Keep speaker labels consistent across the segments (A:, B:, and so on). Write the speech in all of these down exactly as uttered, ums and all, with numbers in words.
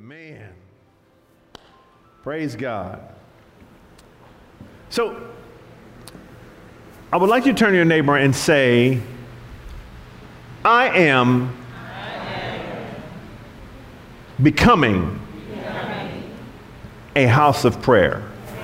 A: Man, praise God. So, I would like you to turn to your neighbor and say, I am, I am becoming, becoming a house of prayer.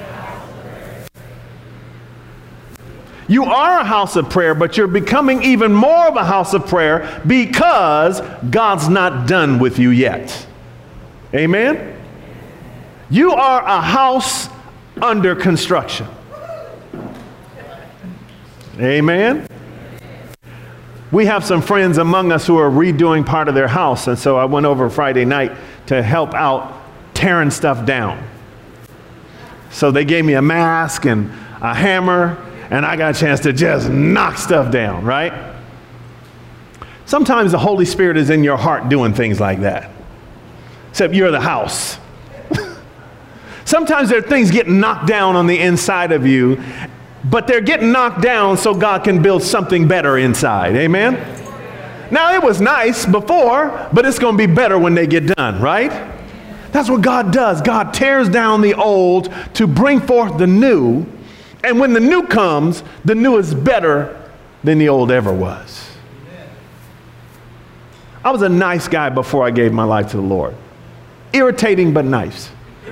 A: You are a house of prayer, but you're becoming even more of a house of prayer because God's not done with you yet. Amen? You are a house under construction. Amen? We have some friends among us who are redoing part of their house, and so I went over Friday night to help out tearing stuff down. So they gave me a mask and a hammer, and I got a chance to just knock stuff down, right? Sometimes the Holy Spirit is in your heart doing things like that. Except you're the house. Sometimes there are things getting knocked down on the inside of you, but they're getting knocked down so God can build something better inside. Amen? Now, it was nice before, but it's going to be better when they get done, right? That's what God does. God tears down the old to bring forth the new. And when the new comes, the new is better than the old ever was. I was a nice guy before I gave my life to the Lord. Irritating, but nice.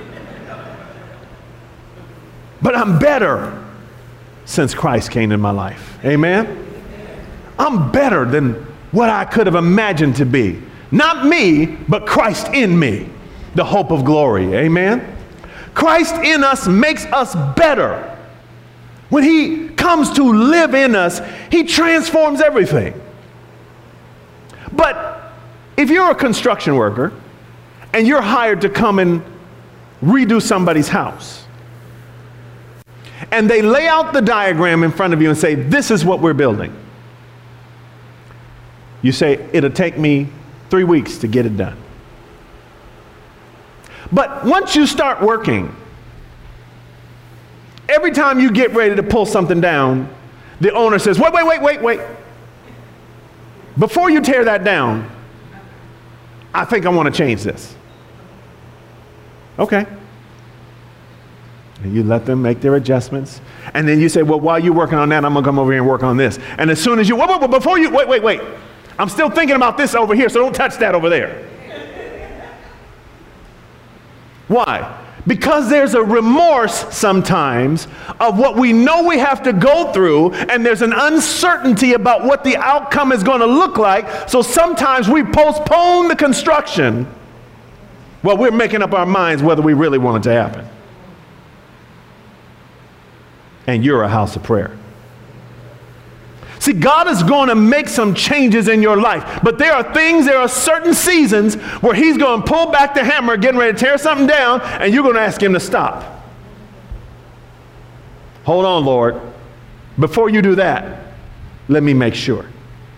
A: But I'm better since Christ came in my life. Amen? I'm better than what I could have imagined to be. Not me, but Christ in me, the hope of glory. Amen? Christ in us makes us better. When he comes to live in us, he transforms everything. But if you're a construction worker and you're hired to come and redo somebody's house, and they lay out the diagram in front of you and say, this is what we're building. You say, it'll take me three weeks to get it done. But once you start working, every time you get ready to pull something down, the owner says, wait, wait, wait, wait, wait. Before you tear that down, I think I want to change this. Okay. And you let them make their adjustments. And then you say, well, while you're working on that, I'm going to come over here and work on this. And as soon as you, wait, wait, wait, before you, wait, wait, wait. I'm still thinking about this over here, so don't touch that over there. Why? Because there's a remorse sometimes of what we know we have to go through, and there's an uncertainty about what the outcome is going to look like. So sometimes we postpone the construction while we're making up our minds whether we really want it to happen. And you're a house of prayer. See, God is going to make some changes in your life, but there are things, there are certain seasons where he's going to pull back the hammer, getting ready to tear something down, and you're going to ask him to stop. Hold on, Lord. Before you do that, let me make sure.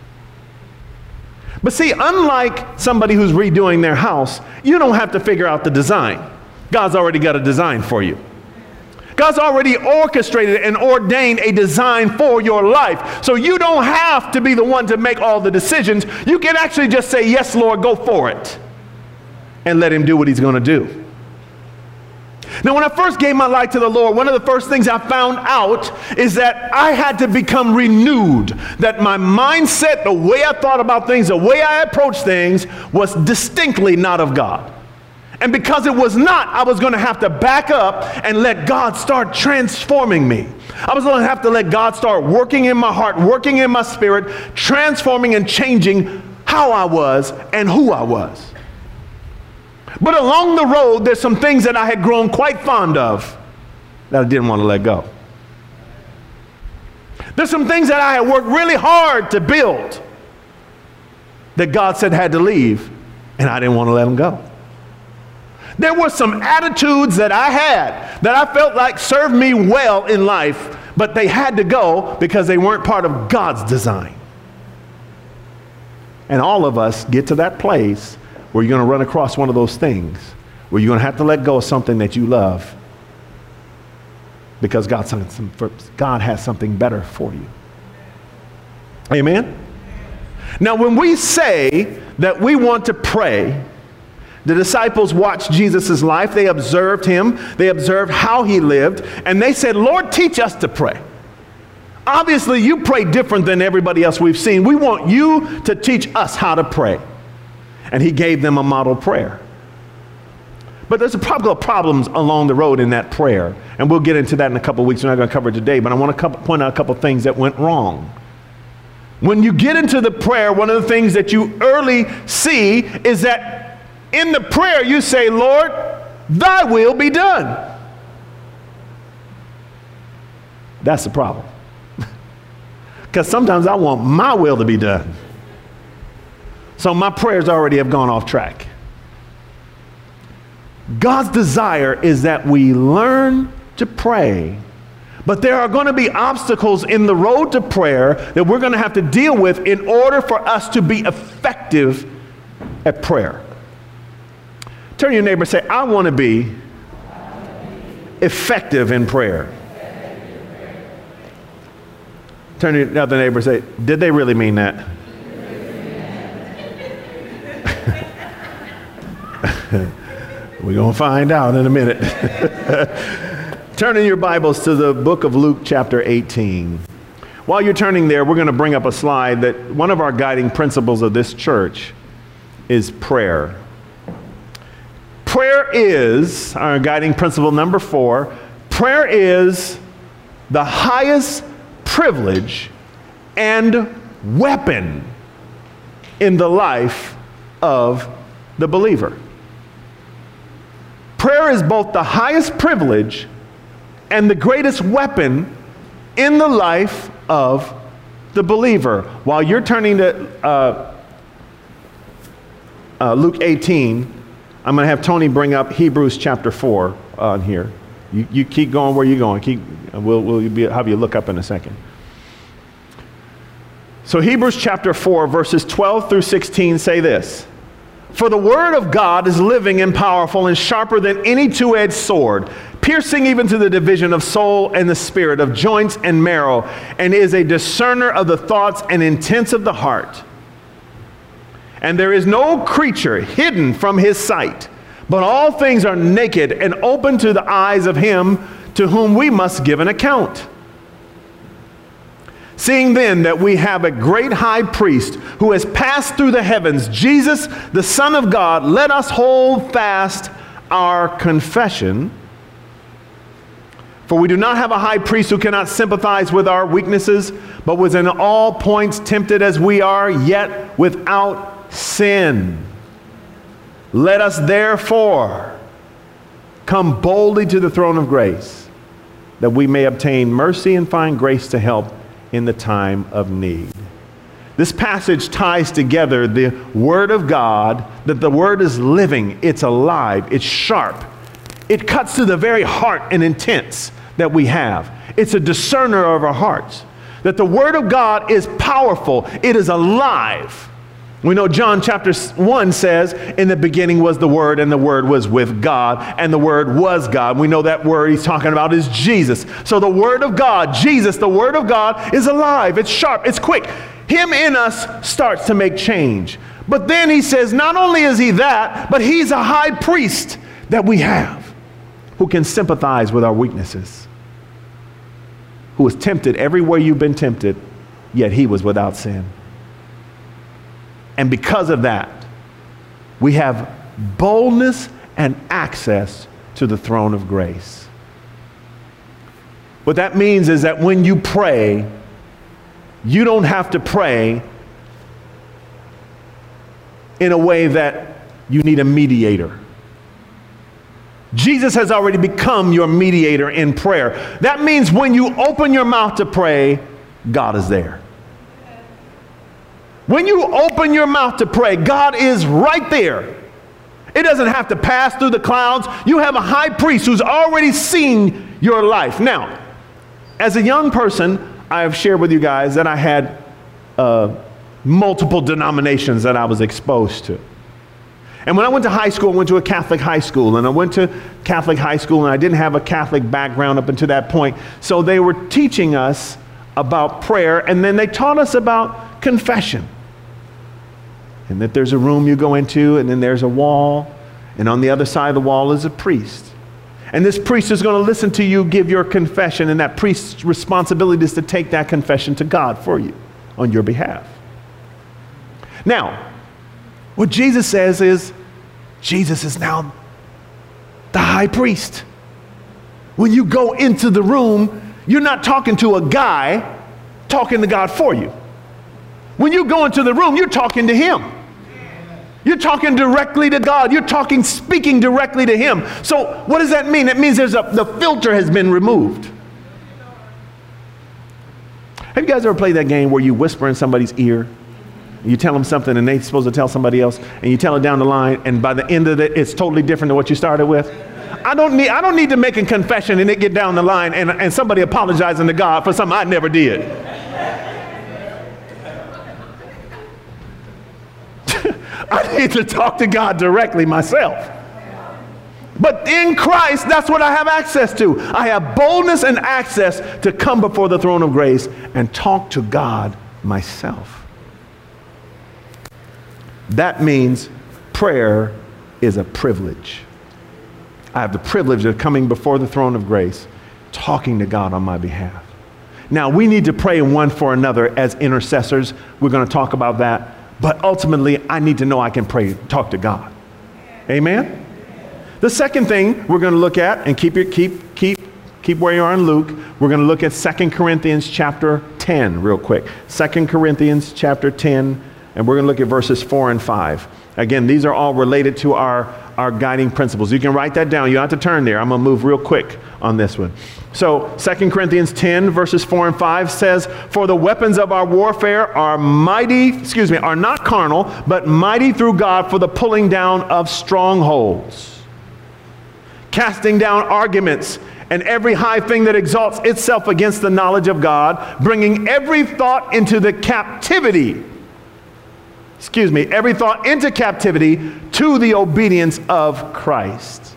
A: But see, unlike somebody who's redoing their house, you don't have to figure out the design. God's already got a design for you. God's already orchestrated and ordained a design for your life. So you don't have to be the one to make all the decisions. You can actually just say, yes, Lord, go for it. And let him do what he's going to do. Now, when I first gave my life to the Lord, one of the first things I found out is that I had to become renewed. That my mindset, the way I thought about things, the way I approached things was distinctly not of God. And because it was not, I was going to have to back up and let God start transforming me. I was going to have to let God start working in my heart, working in my spirit, transforming and changing how I was and who I was. But along the road, there's some things that I had grown quite fond of that I didn't want to let go. There's some things that I had worked really hard to build that God said had to leave, and I didn't want to let them go. There were some attitudes that I had that I felt like served me well in life, but they had to go because they weren't part of God's design. And all of us get to that place where you're going to run across one of those things where you're going to have to let go of something that you love because God, God has something better for you. Amen? Now, when we say that we want to pray, The disciples watched Jesus' life. They observed him. They observed how he lived. And they said, Lord, teach us to pray. Obviously, you pray different than everybody else we've seen. We want you to teach us how to pray. And he gave them a model prayer. But there's a couple of problems along the road in that prayer. And we'll get into that in a couple of weeks. We're not going to cover it today. But I want to point out a couple of things that went wrong. When you get into the prayer, one of the things that you early see is that in the prayer you say, Lord, thy will be done. That's the problem. Because sometimes I want my will to be done. So my prayers already have gone off track. God's desire is that we learn to pray. But there are going to be obstacles in the road to prayer that we're going to have to deal with in order for us to be effective at prayer. Turn to your neighbor and say, I want to be effective in prayer. Turn to the other neighbor and say, did they really mean that? We're going to find out in a minute. Turn in your Bibles to the book of Luke chapter eighteen. While you're turning there, we're going to bring up a slide that one of our guiding principles of this church is prayer. Prayer is, our guiding principle number four, prayer is the highest privilege and weapon in the life of the believer. Prayer is both the highest privilege and the greatest weapon in the life of the believer. While you're turning to uh, uh, Luke eighteen, I'm going to have Tony bring up Hebrews chapter four on here. You, you keep going where you're going. Keep, we'll we'll be, have you look up in a second. So Hebrews chapter four, verses twelve through sixteen say this. For the word of God is living and powerful and sharper than any two-edged sword, piercing even to the division of soul and the spirit, of joints and marrow, and is a discerner of the thoughts and intents of the heart. And there is no creature hidden from his sight, but all things are naked and open to the eyes of him to whom we must give an account. Seeing then that we have a great high priest who has passed through the heavens, Jesus, the Son of God, let us hold fast our confession. For we do not have a high priest who cannot sympathize with our weaknesses, but was in all points tempted as we are, yet without sin. Let us therefore come boldly to the throne of grace, that we may obtain mercy and find grace to help in the time of need. This passage ties together the Word of God, that the Word is living, it's alive, it's sharp. It cuts to the very heart and intents that we have. It's a discerner of our hearts. That the Word of God is powerful, it is alive. We know John chapter one says, in the beginning was the Word, and the Word was with God, and the Word was God. We know that word he's talking about is Jesus. So the Word of God, Jesus, the Word of God is alive, it's sharp, it's quick. Him in us starts to make change. But then he says, not only is he that, but he's a high priest that we have, who can sympathize with our weaknesses, who was tempted everywhere you've been tempted, yet he was without sin. And because of that, we have boldness and access to the throne of grace. What that means is that when you pray, you don't have to pray in a way that you need a mediator. Jesus has already become your mediator in prayer. That means when you open your mouth to pray, God is there. When you open your mouth to pray, God is right there. It doesn't have to pass through the clouds. You have a high priest who's already seen your life. Now, as a young person, I have shared with you guys that I had uh, multiple denominations that I was exposed to. And when I went to high school, I went to a Catholic high school, and I went to Catholic high school, and I didn't have a Catholic background up until that point. So they were teaching us about prayer, and then they taught us about confession. And that there's a room you go into, and then there's a wall, And on the other side of the wall is a priest. And this priest is going to listen to you give your confession, and that priest's responsibility is to take that confession to God for you on your behalf. Now, what Jesus says is, Jesus is now the high priest. When you go into the room, you're not talking to a guy, talking to God for you. When you go into the room, you're talking to him. You're talking directly to God. You're talking, speaking directly to him. So what does that mean? It means there's a, the filter has been removed. Have you guys ever played that game where you whisper in somebody's ear? You tell them something and they're supposed to tell somebody else, and you tell it down the line, and by the end of it, it's totally different than what you started with? I don't need, I don't need to make a confession and it get down the line and, and somebody apologizing to God for something I never did. I need to talk to God directly myself. But in Christ, that's what I have access to. I have boldness and access to come before the throne of grace and talk to God myself. That means prayer is a privilege. I have the privilege of coming before the throne of grace, talking to God on my behalf. Now, we need to pray one for another as intercessors. We're going to talk about that. But ultimately, I need to know I can pray, talk to God. Amen? The second thing we're going to look at, and keep your, keep, keep, keep where you are in Luke, we're going to look at Second Corinthians chapter ten real quick. Second Corinthians chapter ten, and we're going to look at verses four and five. Again, these are all related to our, our guiding principles. You can write that down. You don't have to turn there. I'm going to move real quick on this one. So Second Corinthians ten verses four and five says, "For the weapons of our warfare are mighty, excuse me, are not carnal, but mighty through God for the pulling down of strongholds, casting down arguments and every high thing that exalts itself against the knowledge of God, bringing every thought into the captivity, excuse me, every thought into captivity to the obedience of Christ."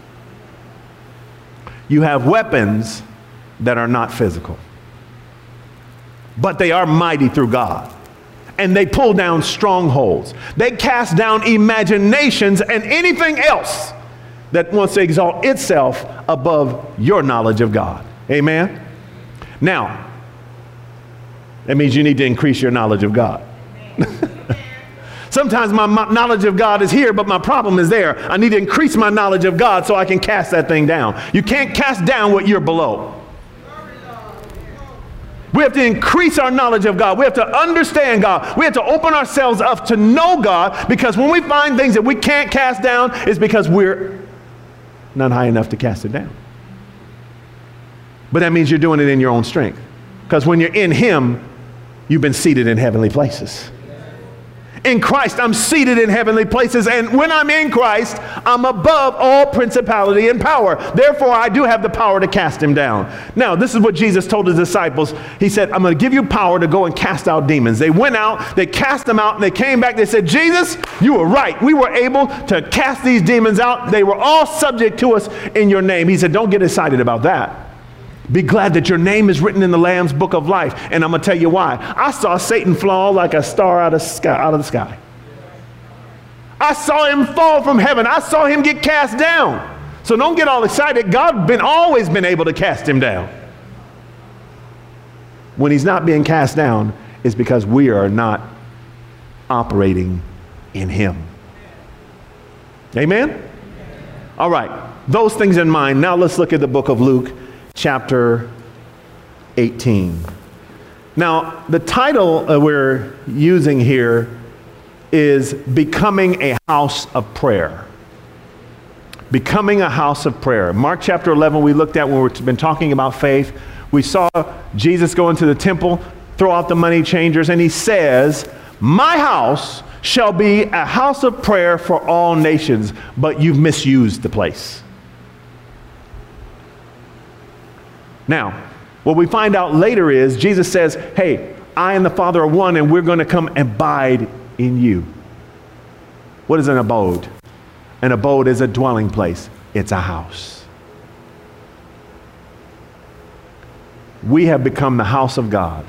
A: You have weapons that are not physical, but they are mighty through God. And they pull down strongholds. They cast down imaginations and anything else that wants to exalt itself above your knowledge of God. Amen? Now, that means you need to increase your knowledge of God. Sometimes my knowledge of God is here, but my problem is there. I need to increase my knowledge of God so I can cast that thing down. You can't cast down what you're below. We have to increase our knowledge of God. We have to understand God. We have to open ourselves up to know God, because when we find things that we can't cast down, it's because we're not high enough to cast it down. But that means you're doing it in your own strength. Because when you're in Him, you've been seated in heavenly places. In Christ, I'm seated in heavenly places, and when I'm in Christ, I'm above all principality and power. Therefore, I do have the power to cast him down. Now, this is what Jesus told his disciples. He said, I'm going to give you power to go and cast out demons. They went out, they cast them out, and they came back. They said, Jesus, you were right. We were able to cast these demons out. They were all subject to us in your name. He said, don't get excited about that. Be glad that your name is written in the Lamb's book of life. And I'm going to tell you why. I saw Satan fall like a star out of, sky, out of the sky. I saw him fall from heaven. I saw him get cast down. So don't get all excited. God been always been able to cast him down. When he's not being cast down, it's because we are not operating in him. Amen? All right. Those things in mind. Now let's look at the book of Luke, chapter eighteen. Now, the title uh, we're using here is Becoming a House of Prayer. Becoming a House of Prayer. Mark chapter eleven, we looked at when we've been talking about faith. We saw Jesus go into the temple, throw out the money changers, and he says, my house shall be a house of prayer for all nations, but you've misused the place. Now, what we find out later is Jesus says, hey, I and the Father are one, and we're going to come abide in you. What is an abode? An abode is a dwelling place. It's a house. We have become the house of God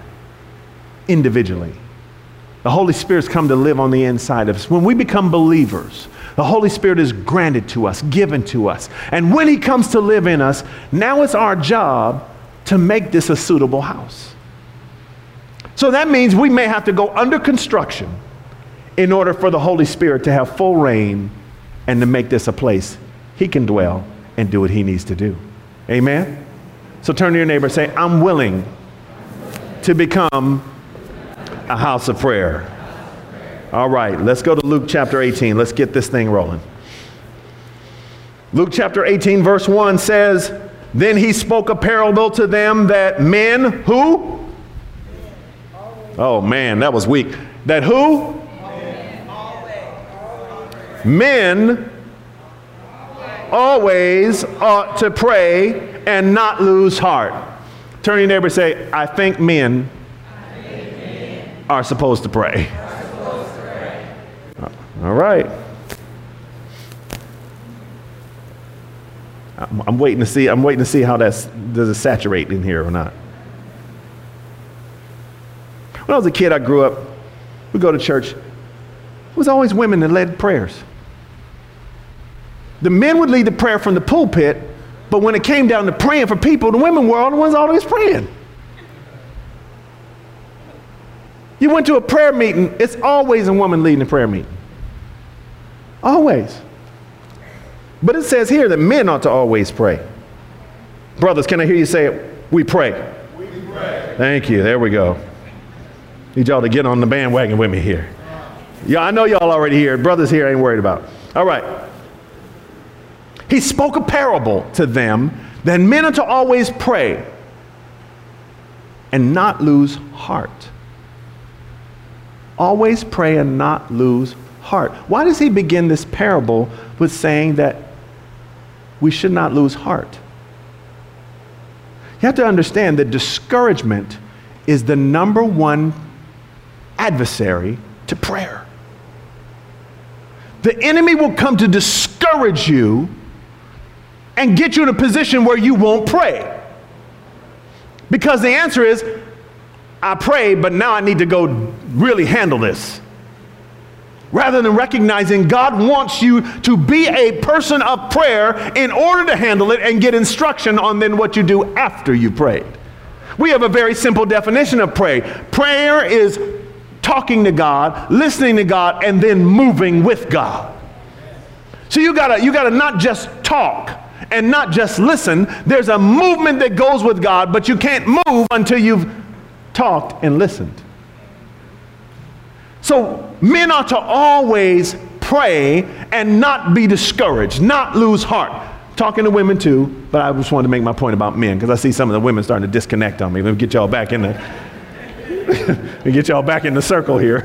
A: individually. The Holy Spirit's come to live on the inside of us. When we become believers, The Holy Spirit is granted to us, given to us. And when he comes to live in us, now it's our job to make this a suitable house. So that means we may have to go under construction in order for the Holy Spirit to have full reign and to make this a place he can dwell and do what he needs to do. Amen? So turn to your neighbor and say, I'm willing to become a house of prayer. All right, let's go to Luke chapter eighteen. Let's get this thing rolling. Luke chapter eighteen, verse one says, then he spoke a parable to them that men, who? Oh man, that was weak. That who? Men always ought to pray and not lose heart. Turn to your neighbor and say, I think men are supposed to pray. All right. I'm, I'm waiting to see. I'm waiting to see how that's does it saturate in here or not. When I was a kid, I grew up. We go to church. It was always women that led prayers. The men would lead the prayer from the pulpit, but when it came down to praying for people, the women were all the ones always praying. You went to a prayer meeting, it's always a woman leading the prayer meeting. Always. But it says here that men ought to always pray. Brothers, can I hear you say it? We pray. We pray. Thank you. There we go. Need y'all to get on the bandwagon with me here. Yeah, I know y'all already here. Brothers here ain't worried about. All right. He spoke a parable to them that men are to always pray and not lose heart. Always pray and not lose heart. Why does he begin this parable with saying that we should not lose heart? You have to understand that discouragement is the number one adversary to prayer. The enemy will come to discourage you and get you in a position where you won't pray. Because the answer is, I prayed, but now I need to go really handle this. Rather than recognizing God wants you to be a person of prayer in order to handle it and get instruction on then what you do after you prayed. We have a very simple definition of pray. Prayer is talking to God, listening to God, and then moving with God. So you gotta, you gotta not just talk and not just listen. There's a movement that goes with God, but you can't move until you've talked and listened. So men ought to always pray and not be discouraged, not lose heart. Talking to women too, but I just wanted to make my point about men because I see some of the women starting to disconnect on me. Let me get y'all back in the, let me get y'all back in the circle here.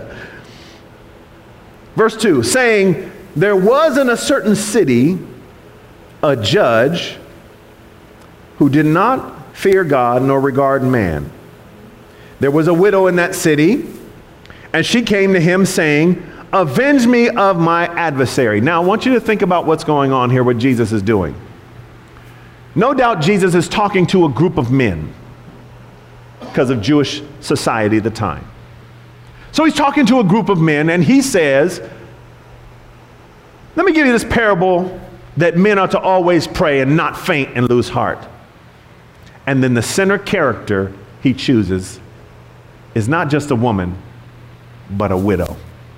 A: Verse two, saying, there was in a certain city a judge who did not fear God nor regard man. There was a widow in that city, and she came to him saying, avenge me of my adversary. Now, I want you to think about what's going on here, what Jesus is doing. No doubt Jesus is talking to a group of men because of Jewish society at the time. So he's talking to a group of men, and he says, let me give you this parable that men are to always pray and not faint and lose heart. And then the center character he chooses is not just a woman, but a widow.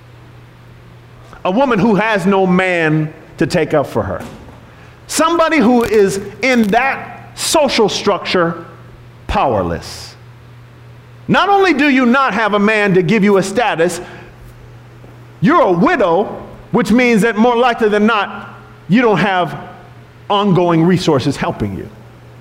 A: A woman who has no man to take up for her. Somebody who is in that social structure powerless. Not only do you not have a man to give you a status, you're a widow, which means that more likely than not, you don't have ongoing resources helping you.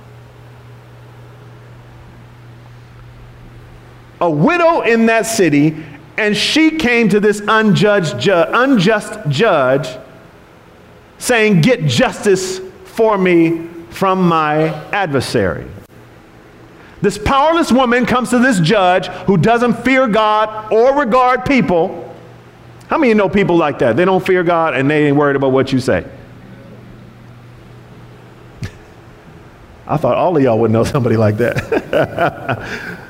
A: A widow in that city, and she came to this unjudged ju- unjust judge saying, get justice for me from my adversary. This powerless woman comes to this judge who doesn't fear God or regard people. How many of you know people like that? They don't fear God and they ain't worried about what you say. I thought all of y'all would know somebody like that.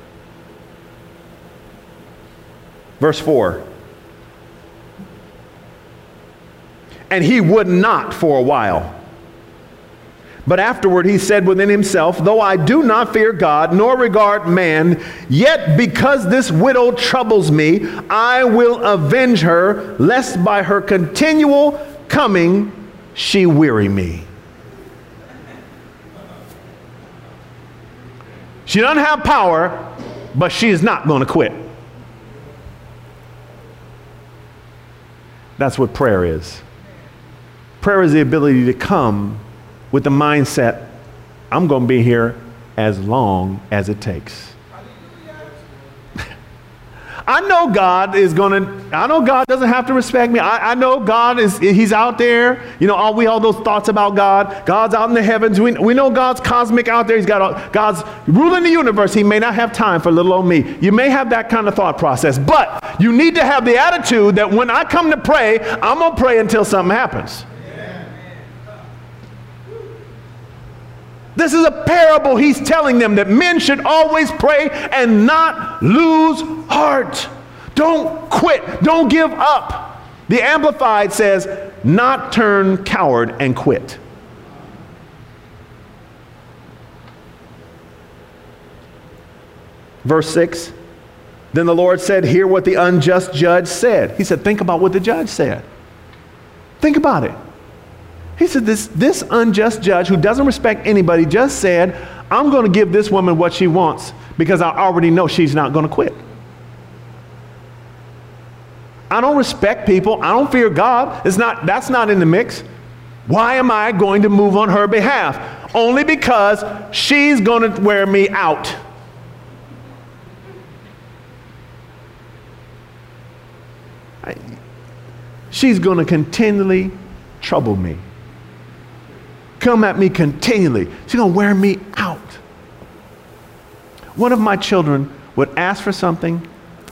A: Verse four. and he would not for a while. But afterward he said within himself, though I do not fear God, nor regard man, yet because this widow troubles me, I will avenge her, lest by her continual coming she weary me. She doesn't have power, but she is not going to quit. That's what prayer is. Prayer is the ability to come with the mindset, I'm going to be here as long as it takes. I know God is going to, I know God doesn't have to respect me. I, I know God is, he's out there. You know, all we all those thoughts about God. God's out in the heavens. We, we know God's cosmic out there. He's got all, God's ruling the universe. He may not have time for little old me. You may have that kind of thought process, but you need to have the attitude that when I come to pray, I'm going to pray until something happens. This is a parable he's telling them, that men should always pray and not lose heart. Don't quit. Don't give up. The Amplified says, not turn coward and quit. Verse six, then the Lord said, hear what the unjust judge said. He said, think about what the judge said. Think about it. He said, this, this unjust judge who doesn't respect anybody just said, I'm going to give this woman what she wants because I already know she's not going to quit. I don't respect people. I don't fear God. It's not, that's not in the mix. Why am I going to move on her behalf? Only because she's going to wear me out. I, she's going to continually trouble me. Come at me continually. She's going to wear me out. One of my children would ask for something,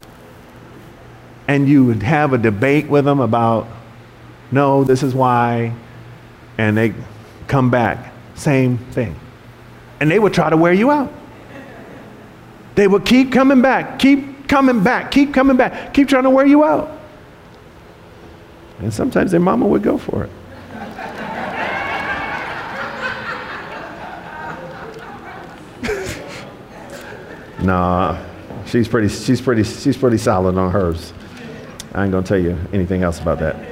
A: and you would have a debate with them about, no, this is why, and they come back, same thing. And they would try to wear you out. They would keep coming back, keep coming back, keep coming back, keep trying to wear you out. And sometimes their mama would go for it. Nah, she's pretty, she's pretty, she's pretty solid on hers. I ain't gonna tell you anything else about that.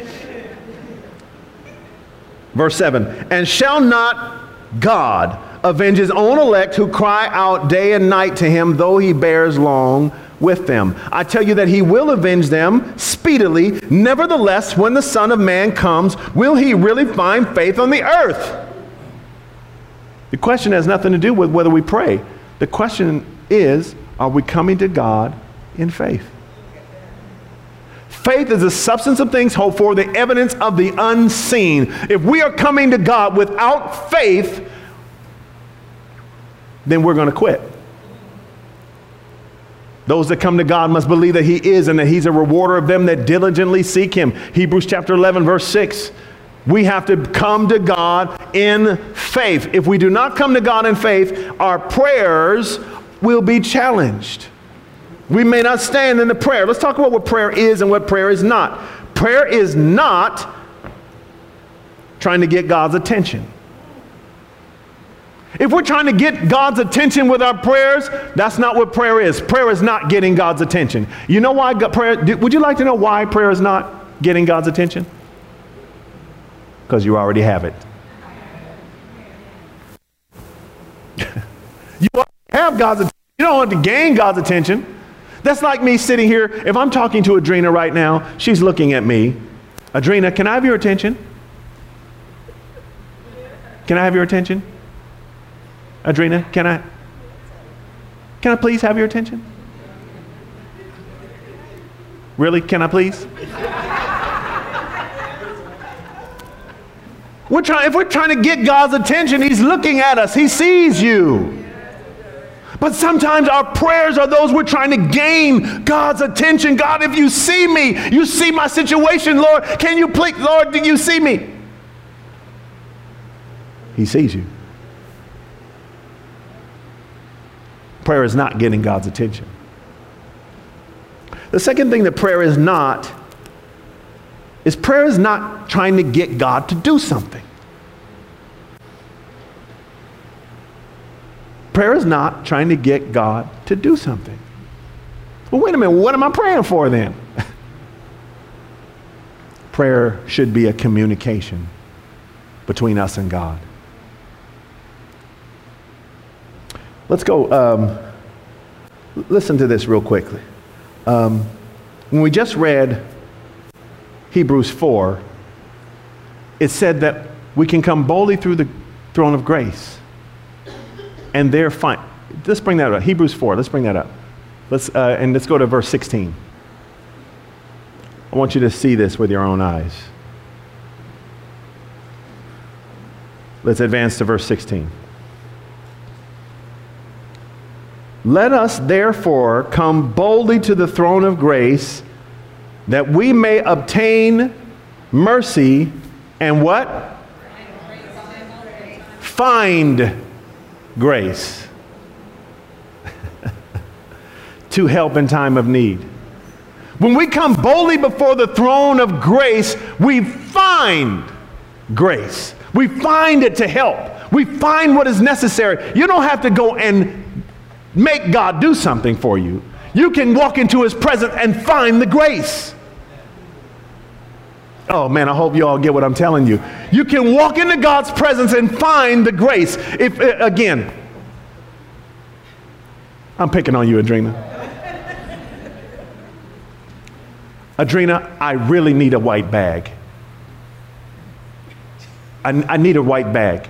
A: Verse seven, and shall not God avenge his own elect who cry out day and night to him, though he bears long with them? I tell you that he will avenge them speedily. Nevertheless, when the Son of Man comes, will he really find faith on the earth? The question has nothing to do with whether we pray. The question is, are we coming to God in faith? Faith is the substance of things hoped for, the evidence of the unseen. If we are coming to God without faith, then we're going to quit. Those that come to God must believe that he is and that he's a rewarder of them that diligently seek him. Hebrews chapter eleven, verse six. We have to come to God in faith. If we do not come to God in faith, our prayers will be challenged. We may not stand in the prayer. Let's talk about what prayer is and what prayer is not. Prayer is not trying to get God's attention. If we're trying to get God's attention with our prayers, that's not what prayer is. Prayer is not getting God's attention. You know why God, prayer, would you like to know why prayer is not getting God's attention? Because you already have it. You already have God's attention. You don't want to gain God's attention. That's like me sitting here. If I'm talking to Adrena right now, she's looking at me. Adrena, can I have your attention? Can I have your attention? Adrena, can I? Can I please have your attention? Really? Can I please? We're trying, if we're trying to get God's attention, he's looking at us. He sees you. But sometimes our prayers are those we're trying to gain God's attention. God, if you see me, you see my situation, Lord, can you please, Lord, do you see me? He sees you. Prayer is not getting God's attention. The second thing that prayer is not is prayer is not trying to get God to do something. Prayer is not trying to get God to do something. Well, wait a minute, what am I praying for then? Prayer should be a communication between us and God. Let's go, um, listen to this real quickly. Um, when we just read Hebrews four, it said that we can come boldly through the throne of grace and there find, let's bring that up, Hebrews four, let's bring that up. Let's, uh, and let's go to verse sixteen. I want you to see this with your own eyes. Let's advance to verse sixteen. Let us therefore come boldly to the throne of grace that we may obtain mercy and what? Find grace to help in time of need. When we come boldly before the throne of grace, we find grace. We find it to help. We find what is necessary. You don't have to go and make God do something for you. You can walk into his presence and find the grace. Oh man, I hope you all get what I'm telling you. You can walk into God's presence and find the grace. If again, I'm picking on you, Adrena. Adrena, I really need a white bag. I, I need a white bag.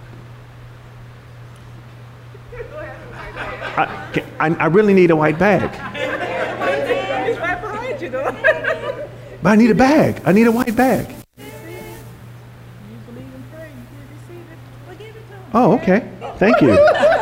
A: I, I, I really need a white bag. But I need a bag. I need a white bag. Oh, okay. Thank you.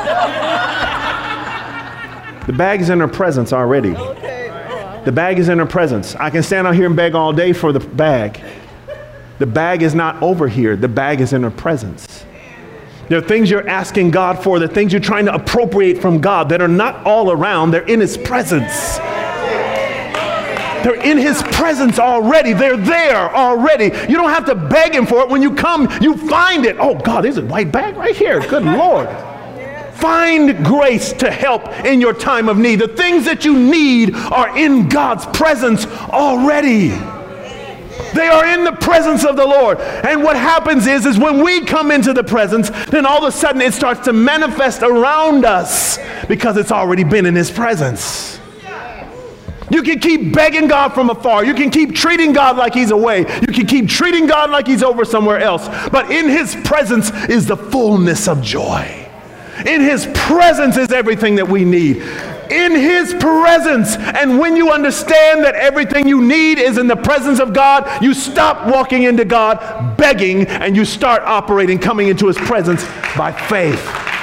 A: The bag is in her presence already. The bag is in her presence. I can stand out here and beg all day for the bag. The bag is not over here. The bag is in her presence. There are things you're asking God for, the things you're trying to appropriate from God that are not all around. They're in his presence. They're in his presence already. They're there already. You don't have to beg him for it. When you come, you find it. Oh God, there's a white bag right here. Good Lord. Find grace to help in your time of need. The things that you need are in God's presence already. They are in the presence of the Lord. And what happens is, is when we come into the presence, then all of a sudden it starts to manifest around us because it's already been in his presence. You can keep begging God from afar. You can keep treating God like he's away. You can keep treating God like he's over somewhere else. But in his presence is the fullness of joy. In his presence is everything that we need. In his presence. And when you understand that everything you need is in the presence of God, you stop walking into God begging and you start operating, coming into his presence by faith.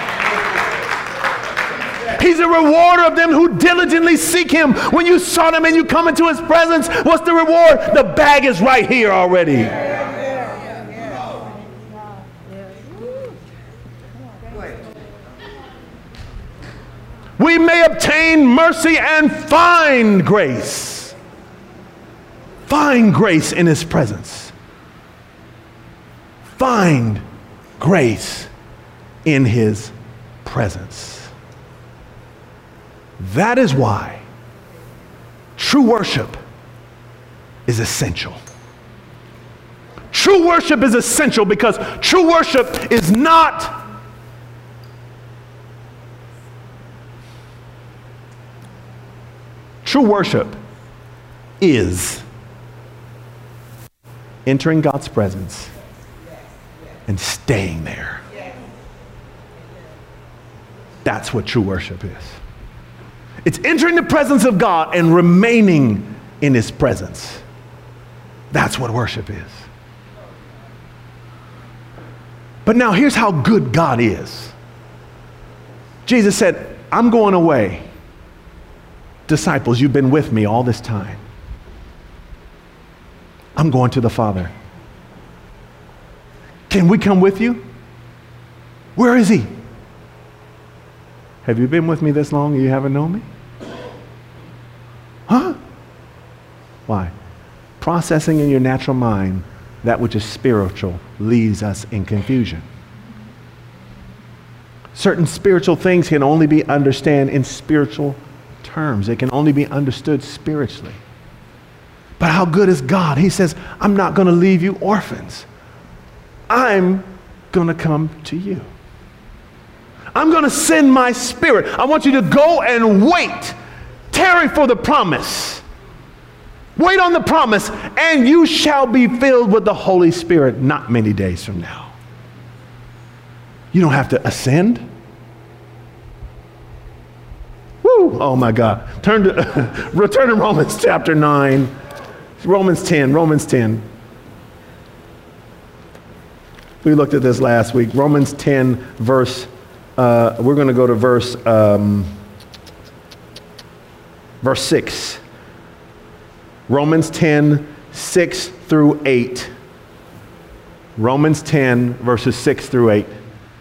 A: He's a rewarder of them who diligently seek him. When you sought him and you come into his presence, what's the reward? The bag is right here already. We may obtain mercy and find grace. Find grace in his presence. Find grace in his presence. That is why true worship is essential. True worship is essential because true worship is not True worship is entering God's presence and staying there. That's what true worship is. It's entering the presence of God and remaining in his presence. That's what worship is. But now here's how good God is. Jesus said, I'm going away. Disciples, you've been with me all this time. I'm going to the Father. Can we come with you? Where is he? Have you been with me this long and you haven't known me? Huh? Why? processing in your natural mind that which is spiritual leaves us in confusion. Certain spiritual things can only be understood in spiritual terms. They can only be understood spiritually. But how good is God? He says, I'm not going to leave you orphans. I'm going to come to you. I'm going to send my Spirit. I want you to go and wait. Tarry for the promise. Wait on the promise, and you shall be filled with the Holy Spirit not many days from now. You don't have to ascend. Woo! Oh my God. Turn to, return to Romans chapter nine. Romans ten. Romans ten. We looked at this last week. Romans ten, verse, uh, we're going to go to verse, um, verse six. Romans ten, six through eight. Romans ten, verses six through eight.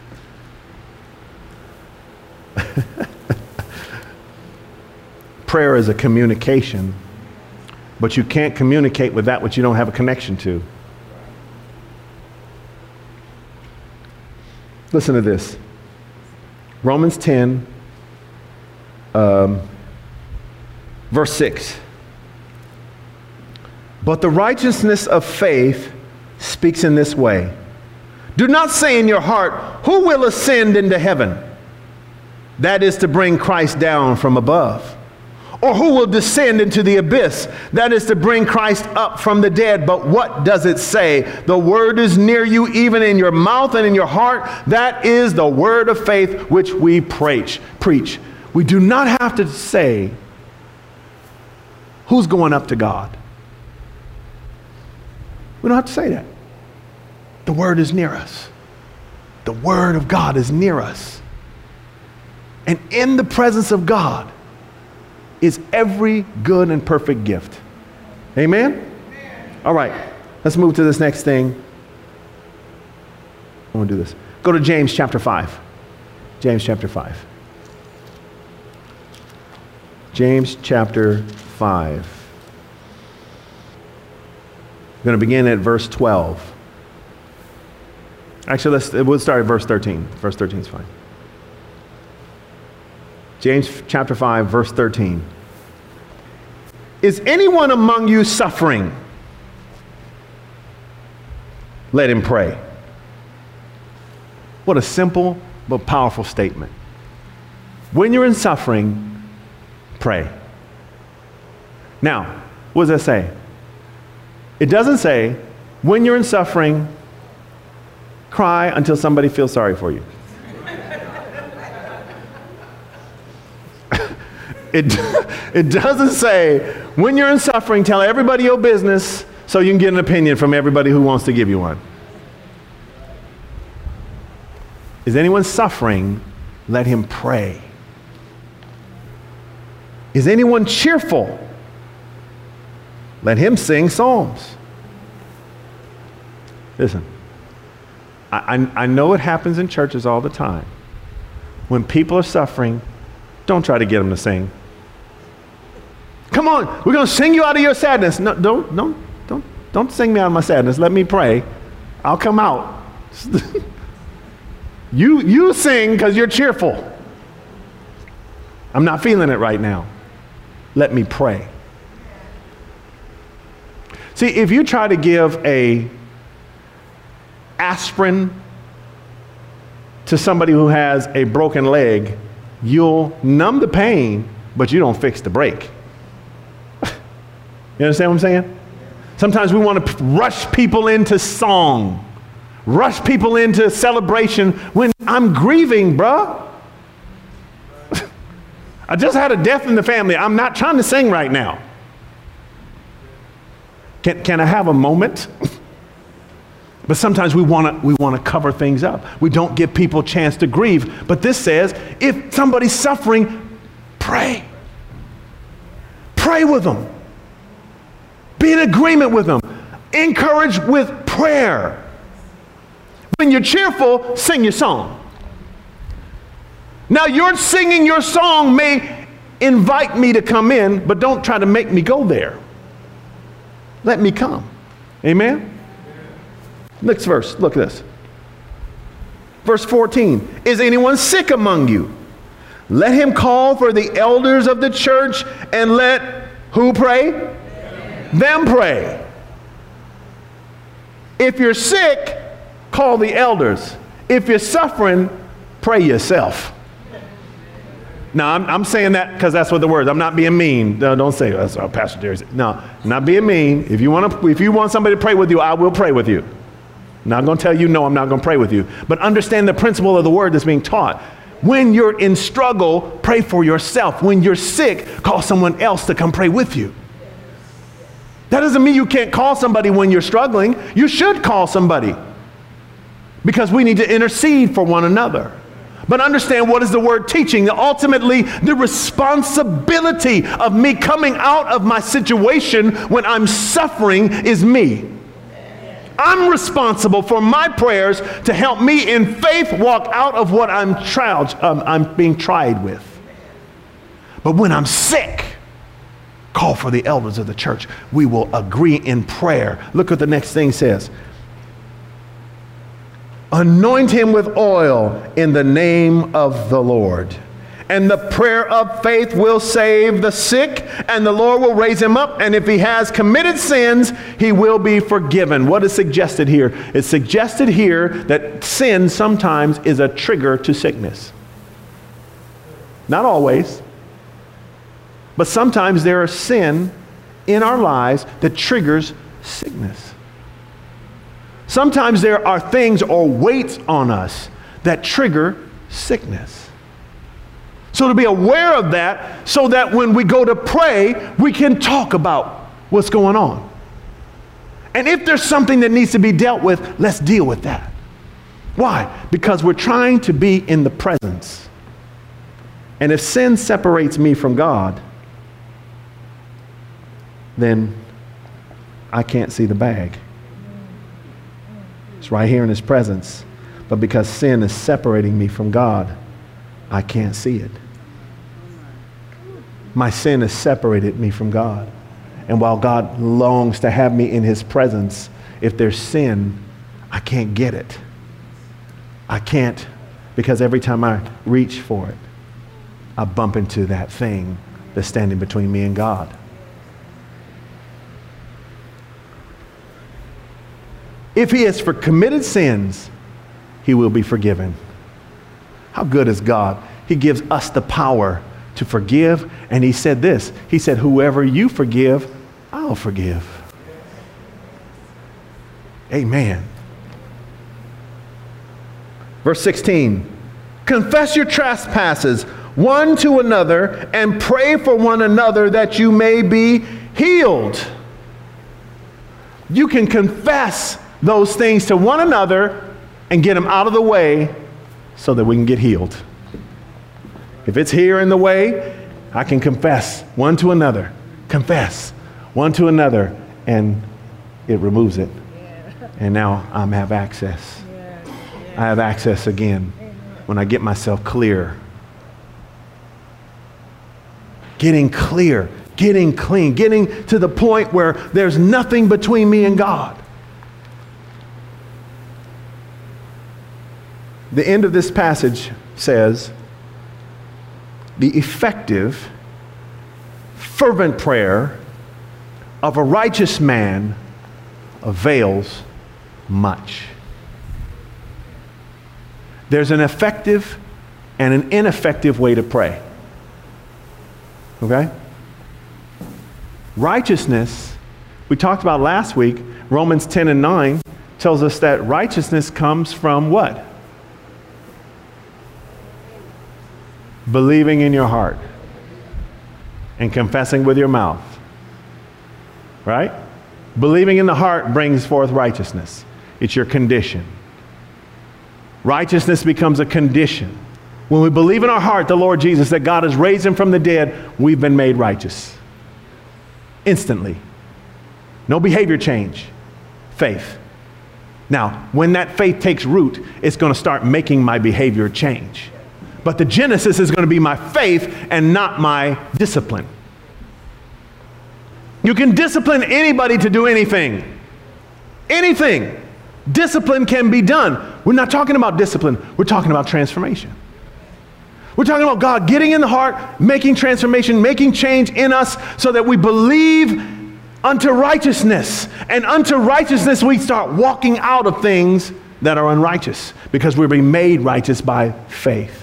A: Prayer is a communication, but you can't communicate with that which you don't have a connection to. Listen to this. Romans ten, um, verse six. But the righteousness of faith speaks in this way. Do not say in your heart, who will ascend into heaven? That is to bring Christ down from above. Or who will descend into the abyss? That is to bring Christ up from the dead. But what does it say? The word is near you, even in your mouth and in your heart. That is the word of faith which we preach. Preach. We do not have to say who's going up to God. We don't have to say that. The word is near us. The word of God is near us. And in the presence of God is every good and perfect gift. Amen? Amen? All right, let's move to this next thing. I want to do this. Go to James chapter five. James chapter five. James chapter five. I'm going to begin at verse twelve. Actually, let's, we'll start at verse thirteen. Verse thirteen is fine. James chapter five, verse thirteen. Is anyone among you suffering? Let him pray. What a simple but powerful statement. When you're in suffering, pray. Now, what does that say? It doesn't say, when you're in suffering, cry until somebody feels sorry for you. It, it doesn't say, when you're in suffering, tell everybody your business so you can get an opinion from everybody who wants to give you one. Is anyone suffering? Let him pray. Is anyone cheerful? Let him sing psalms. Listen, I, I, I know it happens in churches all the time. When people are suffering, don't try to get them to sing. Come on, we're going to sing you out of your sadness. No, don't, don't, don't, don't sing me out of my sadness. Let me pray. I'll come out. you, you sing because you're cheerful. I'm not feeling it right now. Let me pray. See, if you try to give a aspirin to somebody who has a broken leg, you'll numb the pain, but you don't fix the break. You understand what I'm saying? Sometimes we want to rush people into song, rush people into celebration when I'm grieving, bruh. I just had a death in the family. I'm not trying to sing right now. Can, can I have a moment? But sometimes we want to we want to cover things up. We don't give people a chance to grieve. But this says, if somebody's suffering, pray. Pray with them. Be in agreement with them. Encourage with prayer. When you're cheerful, sing your song. Now, your singing your song may invite me to come in, but don't try to make me go there. let me come. Amen? Next verse, look at this. Verse fourteen, is anyone sick among you? Let him call for the elders of the church and let who pray? Them, Them pray. If you're sick, call the elders. If you're suffering, pray yourself. Now, I'm, I'm saying that because that's what the words. I'm not being mean. No, don't say that's what Pastor Jerry said. No, not being mean. If you want to, if you want somebody to pray with you, I will pray with you. I'm not going to tell you, no, I'm not going to pray with you. But understand the principle of the word that's being taught. When you're in struggle, pray for yourself. When you're sick, call someone else to come pray with you. That doesn't mean you can't call somebody when you're struggling. You should call somebody because we need to intercede for one another. But understand, what is the word teaching? Ultimately, the responsibility of me coming out of my situation when I'm suffering is me. I'm responsible for my prayers to help me in faith walk out of what I'm tried, um, I'm being tried with. But when I'm sick, call for the elders of the church. We will agree in prayer. Look what the next thing says. Anoint him with oil in the name of the Lord. And the prayer of faith will save the sick, and the Lord will raise him up. And if he has committed sins, he will be forgiven. What is suggested here? It's suggested here that sin sometimes is a trigger to sickness. Not always. But sometimes there is sin in our lives that triggers sickness. Sometimes there are things or weights on us that trigger sickness. So to be aware of that, so that when we go to pray, we can talk about what's going on. And if there's something that needs to be dealt with, let's deal with that. Why? Because we're trying to be in the presence. And if sin separates me from God, then I can't see the bag. It's right here in his presence. But because sin is separating me from God, I can't see it. My sin has separated me from God. And while God longs to have me in his presence, if there's sin, I can't get it. I can't, because every time I reach for it, I bump into that thing that's standing between me and God. If he has for committed sins, he will be forgiven. How good is God? He gives us the power to forgive. And he said this, he said, whoever you forgive, I'll forgive. Amen. Verse sixteen, confess your trespasses one to another and pray for one another that you may be healed. You can confess those things to one another and get them out of the way so that we can get healed. If it's here in the way, I can confess one to another. Confess one to another, and it removes it. And now I have access. I have access again when I get myself clear. Getting clear, getting clean, getting to the point where there's nothing between me and God. The end of this passage says, the effective, fervent prayer of a righteous man avails much. There's an effective and an ineffective way to pray. Okay? Righteousness, we talked about last week, Romans ten and nine tells us that righteousness comes from what? Believing in your heart and confessing with your mouth. Right? Believing in the heart brings forth righteousness. It's your condition. Righteousness becomes a condition. When we believe in our heart the Lord Jesus, that God has raised him from the dead, we've been made righteous. Instantly. No behavior change. Faith. Now, when that faith takes root, it's going to start making my behavior change. But the genesis is going to be my faith and not my discipline. You can discipline anybody to do anything. Anything. Discipline can be done. We're not talking about discipline. We're talking about transformation. We're talking about God getting in the heart, making transformation, making change in us so that we believe unto righteousness. And unto righteousness, we start walking out of things that are unrighteous because we're being made righteous by faith.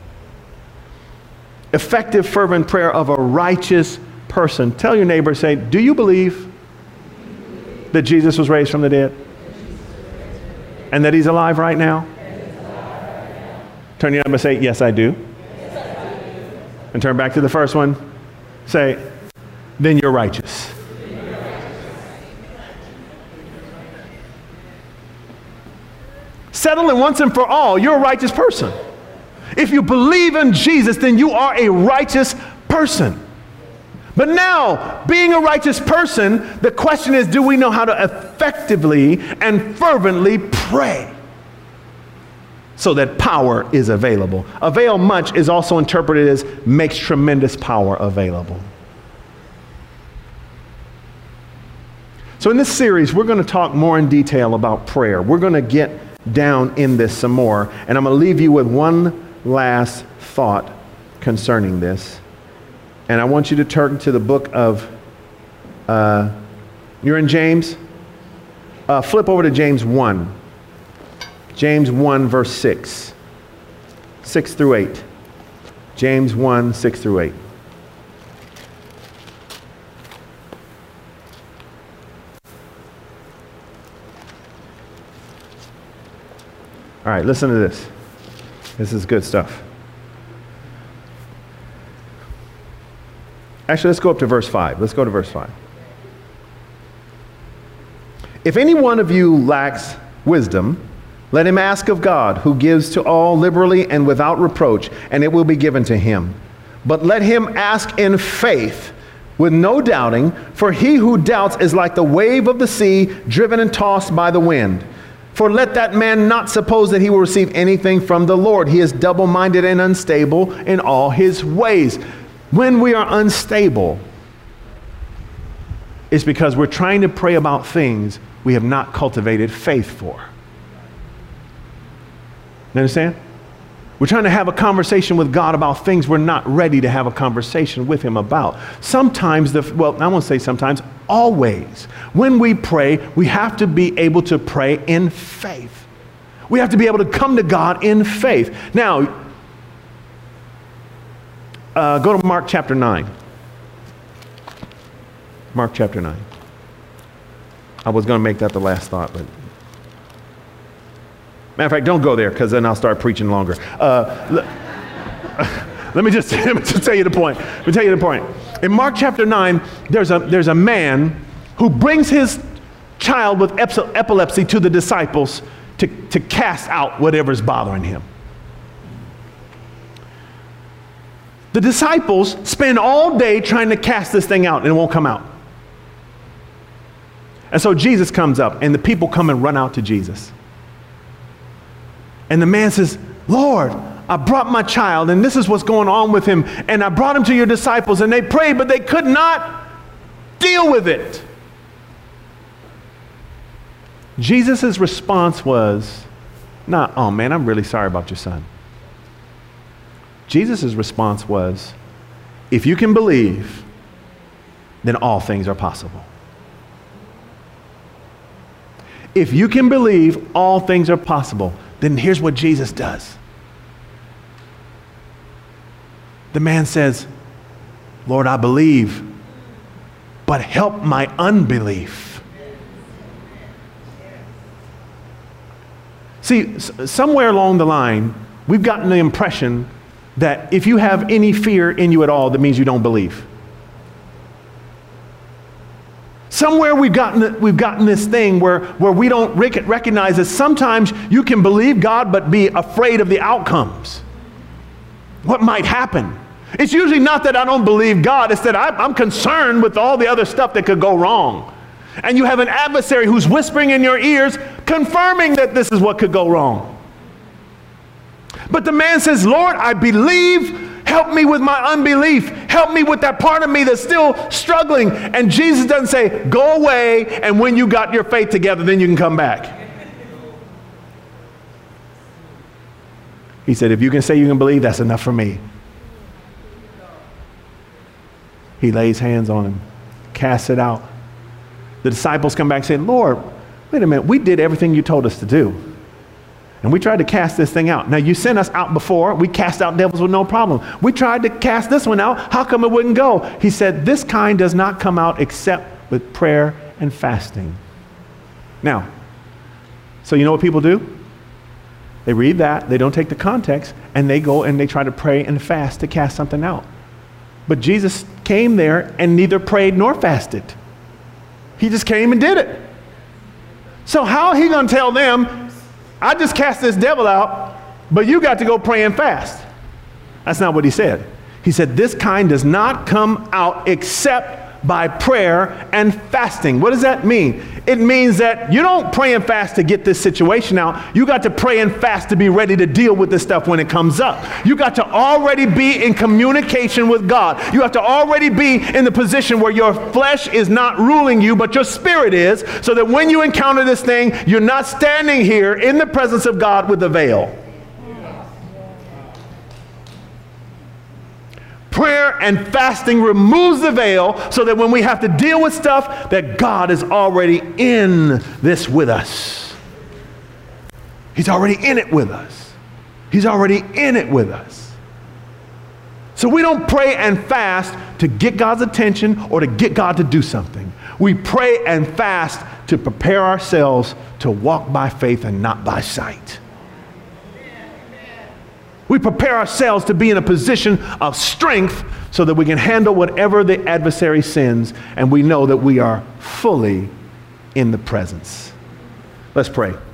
A: Effective, fervent prayer of a righteous person. Tell your neighbor, say, do you believe that Jesus was raised from the dead? And that he's alive right now? Turn your neighbor and say, yes, I do. And turn back to the first one. Say, then you're righteous. Settle it once and for all. You're a righteous person. If you believe in Jesus, then you are a righteous person. But now, being a righteous person, the question is, do we know how to effectively and fervently pray so that power is available? Avail much is also interpreted as makes tremendous power available. So in this series, we're going to talk more in detail about prayer. We're going to get down in this some more, and I'm going to leave you with one last thought concerning this. And I want you to turn to the book of, uh, you're in James? Uh, flip over to James one. James one, verse six. six through eight. James one, six through eight. All right, listen to this. This is good stuff. Actually, let's go up to verse five. Let's go to verse five. If any one of you lacks wisdom, let him ask of God, who gives to all liberally and without reproach, and it will be given to him. But let him ask in faith, with no doubting, for he who doubts is like the wave of the sea, driven and tossed by the wind. For let that man not suppose that he will receive anything from the Lord. He is double-minded and unstable in all his ways. When we are unstable, it's because we're trying to pray about things we have not cultivated faith for. You understand? We're trying to have a conversation with God about things we're not ready to have a conversation with him about. Sometimes, the well, I won't say sometimes, always. When we pray, we have to be able to pray in faith. We have to be able to come to God in faith. Now, uh, go to Mark chapter nine. Mark chapter nine. I was going to make that the last thought, but matter of fact, don't go there because then I'll start preaching longer. Uh, let, let me just let me just tell you the point. Let me tell you the point. In Mark chapter nine, there's a there's a man who brings his child with epilepsy to the disciples to, to cast out whatever's bothering him. The disciples spend all day trying to cast this thing out and it won't come out. And so Jesus comes up and the people come and run out to Jesus. And the man says, Lord, I brought my child and this is what's going on with him. And I brought him to your disciples and they prayed, but they could not deal with it. Jesus' response was not, oh man, I'm really sorry about your son. Jesus' response was, if you can believe, then all things are possible. If you can believe all things are possible, then here's what Jesus does. The man says, Lord, I believe, but help my unbelief. See, somewhere along the line, we've gotten the impression that if you have any fear in you at all, that means you don't believe. Somewhere we've gotten, we've gotten this thing where, where we don't rec- recognize that sometimes you can believe God but be afraid of the outcomes. What might happen? It's usually not that I don't believe God, it's that I, I'm concerned with all the other stuff that could go wrong. And you have an adversary who's whispering in your ears, confirming that this is what could go wrong. But the man says, Lord, I believe, help me with my unbelief. Help me with that part of me that's still struggling. And Jesus doesn't say, go away, and when you got your faith together, then you can come back. He said, if you can say you can believe, that's enough for me. He lays hands on him, casts it out. The disciples come back and say, Lord, wait a minute, we did everything you told us to do. And we tried to cast this thing out. Now, you sent us out before. We cast out devils with no problem. We tried to cast this one out. How come it wouldn't go? He said, this kind does not come out except with prayer and fasting. Now, so you know what people do? They read that, they don't take the context, and they go and they try to pray and fast to cast something out. But Jesus came there and neither prayed nor fasted. He just came and did it. So how are he going to tell them, I just cast this devil out, but you got to go pray and fast? That's not what he said. He said, this kind does not come out except by prayer and fasting. What does that mean? It means that you don't pray and fast to get this situation out. You got to pray and fast to be ready to deal with this stuff when it comes up. You got to already be in communication with God. You have to already be in the position where your flesh is not ruling you, but your spirit is, so that when you encounter this thing, you're not standing here in the presence of God with a veil. Prayer and fasting removes the veil so that when we have to deal with stuff, that God is already in this with us. He's already in it with us. He's already in it with us. So we don't pray and fast to get God's attention or to get God to do something. We pray and fast to prepare ourselves to walk by faith and not by sight. We prepare ourselves to be in a position of strength so that we can handle whatever the adversary sends, and we know that we are fully in the presence. Let's pray.